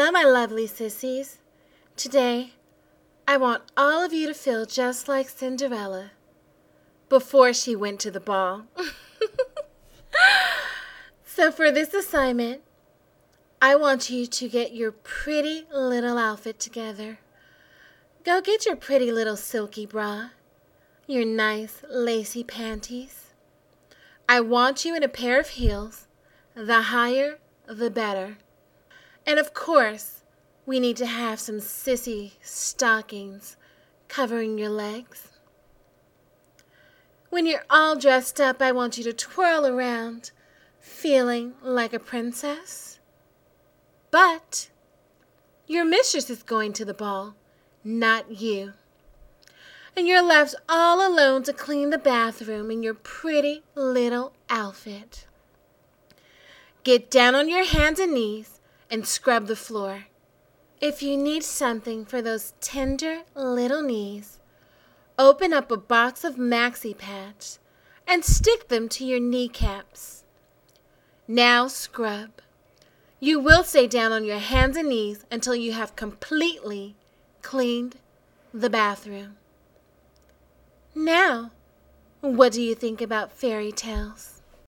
Well, my lovely sissies, today I want all of you to feel just like Cinderella before she went to the ball. So for this assignment, I want you to get your pretty little outfit together. Go get your pretty little silky bra, your nice lacy panties. I want you in a pair of heels. The higher, the better. And of course, we need to have some sissy stockings covering your legs. When you're all dressed up, I want you to twirl around, feeling like a princess. But your mistress is going to the ball, not you. And you're left all alone to clean the bathroom in your pretty little outfit. Get down on your hands and knees and scrub the floor. If you need something for those tender little knees, open up a box of maxi pads and stick them to your kneecaps. Now scrub. You will stay down on your hands and knees until you have completely cleaned the bathroom. Now, what do you think about fairy tales?